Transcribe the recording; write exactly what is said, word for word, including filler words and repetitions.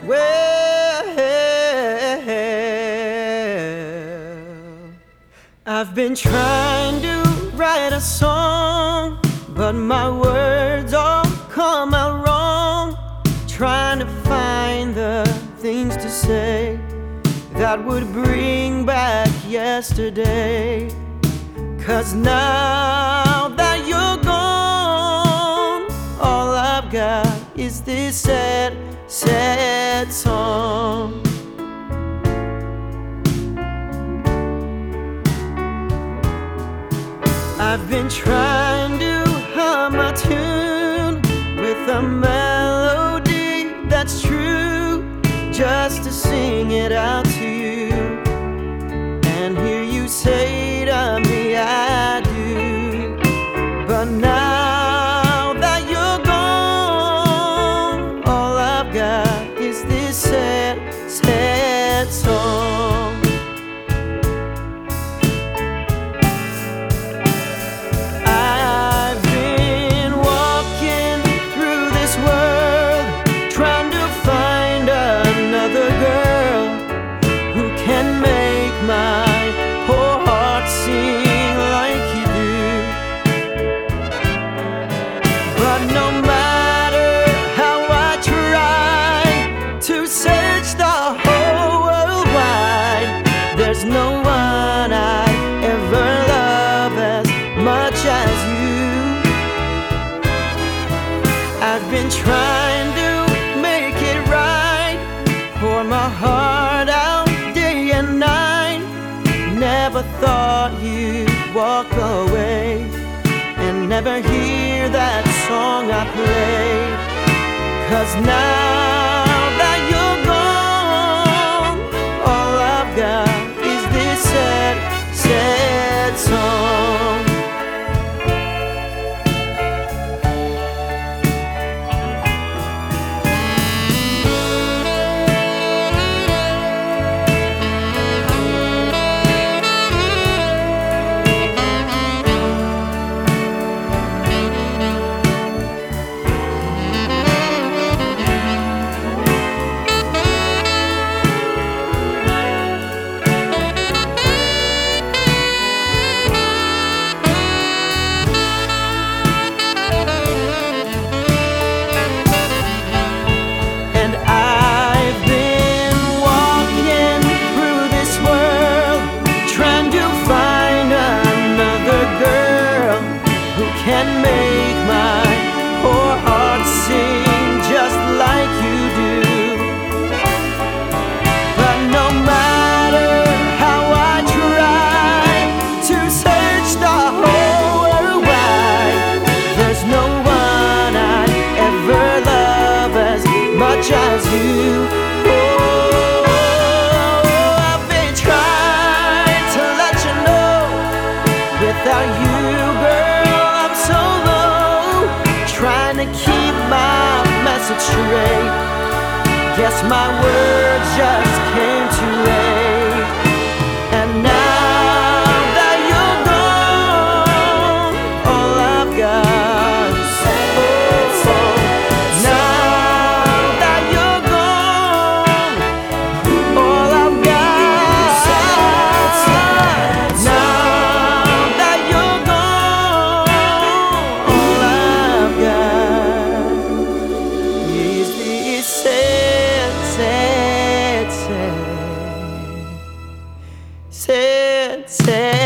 Well, I've been trying to write a song, but my words all come out wrong. Trying to find the things to say that would bring back yesterday. 'Cause now that you're gone, all I've got is this sad, sad song. I've been trying to hum a tune with a melody that's true, just to sing it out to you and hear you say to me I do. But now that you're gone, all I've got is this sad, sad song. I've been walking through this world, trying to find another girl who can make my poor heart sing like you do. But no matter how I try to search the whole world wide, there's no one I ever love as much as you. I've been trying to make it right, pour my heart out day and night. Never thought you'd walk away and never hear that song I played. 'Cause now that you're gone, all I've got is this sad, sad song. Can make my poor heart sing just like you do. But no matter how I try to search the whole world wide, there's no one I ever love as much as you. Oh, I've been trying to let you know, without you, girl, trying to keep my message straight. Guess my words just came too late. And now that you're gone, all I've got is sad, oh, now that you're gone, all I've got is sad. Now that you're gone, all I've got is this sad, sad, sad, sad, sad.